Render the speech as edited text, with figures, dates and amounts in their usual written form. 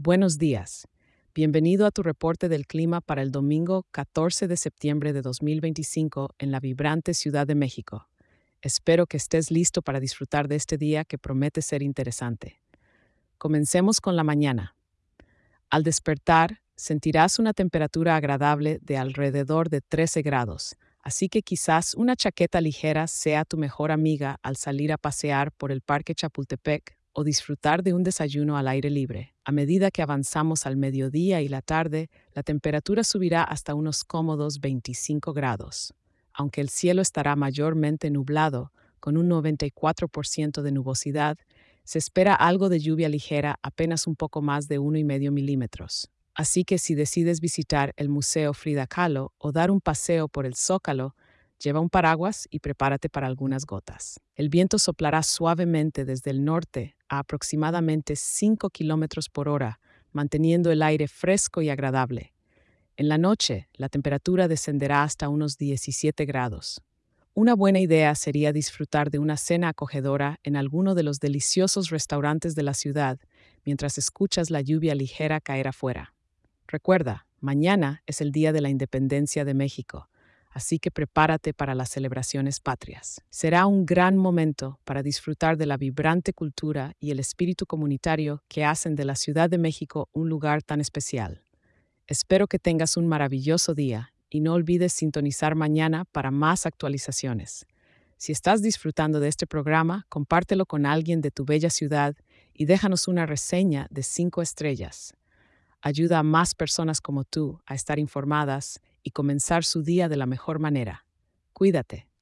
Buenos días. Bienvenido a tu reporte del clima para el domingo 14 de septiembre de 2025 en la vibrante Ciudad de México. Espero que estés listo para disfrutar de este día que promete ser interesante. Comencemos con la mañana. Al despertar, sentirás una temperatura agradable de alrededor de 13 grados, así que quizás una chaqueta ligera sea tu mejor amiga al salir a pasear por el Parque Chapultepec o disfrutar de un desayuno al aire libre. A medida que avanzamos al mediodía y la tarde, la temperatura subirá hasta unos cómodos 25 grados, aunque el cielo estará mayormente nublado, con un 94% de nubosidad. Se espera algo de lluvia ligera, apenas un poco más de 1,5 milímetros. Así que si decides visitar el Museo Frida Kahlo o dar un paseo por el Zócalo, lleva un paraguas y prepárate para algunas gotas. El viento soplará suavemente desde el norte a aproximadamente 5 kilómetros por hora, manteniendo el aire fresco y agradable. En la noche, la temperatura descenderá hasta unos 17 grados. Una buena idea sería disfrutar de una cena acogedora en alguno de los deliciosos restaurantes de la ciudad mientras escuchas la lluvia ligera caer afuera. Recuerda, mañana es el Día de la Independencia de México, así que prepárate para las celebraciones patrias. Será un gran momento para disfrutar de la vibrante cultura y el espíritu comunitario que hacen de la Ciudad de México un lugar tan especial. Espero que tengas un maravilloso día y no olvides sintonizar mañana para más actualizaciones. Si estás disfrutando de este programa, compártelo con alguien de tu bella ciudad y déjanos una reseña de 5 estrellas. Ayuda a más personas como tú a estar informadas y comenzar su día de la mejor manera. Cuídate.